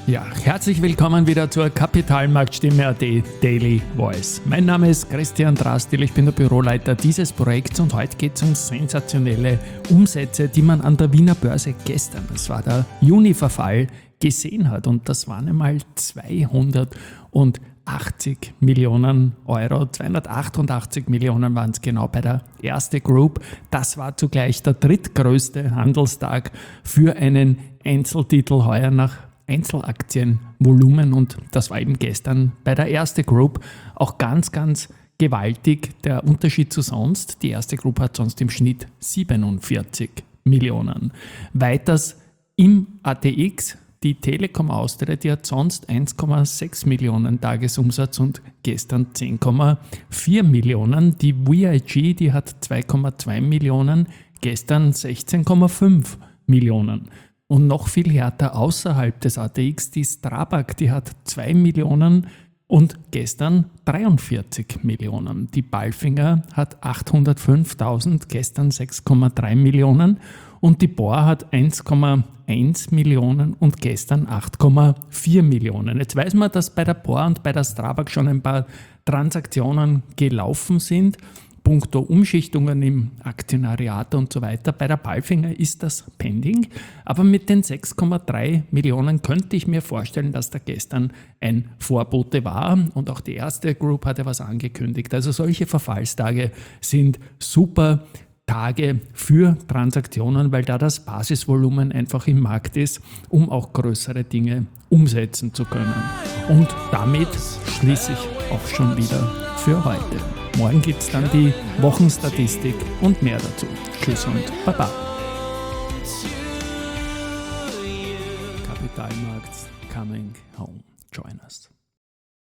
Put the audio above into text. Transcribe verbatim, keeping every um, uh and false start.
Ja, herzlich willkommen wieder zur Kapitalmarktstimme Punkt at Daily Voice. Mein Name ist Christian Drastil, ich bin der Büroleiter dieses Projekts und heute geht es um sensationelle Umsätze, die man an der Wiener Börse gestern, das war der Juni-Verfall, gesehen hat. Und das waren einmal zweihundertachtzig Millionen Euro, zweihundertachtundachtzig Millionen waren es genau bei der Erste Group. Das war zugleich der drittgrößte Handelstag für einen Einzeltitel heuer nach Einzelaktienvolumen, und das war eben gestern bei der Erste Group auch ganz, ganz gewaltig. Der Unterschied zu sonst, die Erste Group hat sonst im Schnitt siebenundvierzig Millionen. Weiters im A T X, die Telekom Austria, die hat sonst eins Komma sechs Millionen Tagesumsatz und gestern zehn Komma vier Millionen. Die V I G, die hat zwei Komma zwei Millionen, gestern sechzehn Komma fünf Millionen. Und noch viel härter außerhalb des A T X, die Strabag, die hat zwei Millionen und gestern dreiundvierzig Millionen. Die Palfinger hat achthundertfünftausend, gestern sechs Komma drei Millionen. Und die Bohr hat eins Komma eins Millionen und gestern acht Komma vier Millionen. Jetzt weiß man, dass bei der Bohr und bei der Strabag schon ein paar Transaktionen gelaufen sind. Punkto Umschichtungen im Aktionariat und so weiter. Bei der Palfinger ist das pending, aber mit den sechs Komma drei Millionen könnte ich mir vorstellen, dass da gestern ein Vorbote war, und auch die Erste Group hat ja was angekündigt. Also solche Verfallstage sind super Tage für Transaktionen, weil da das Basisvolumen einfach im Markt ist, um auch größere Dinge umsetzen zu können. Und damit schließe ich auch schon wieder für heute. Morgen gibt es dann die Wochenstatistik und mehr dazu. Tschüss und Baba. Kapitalmarkts coming home. Join us.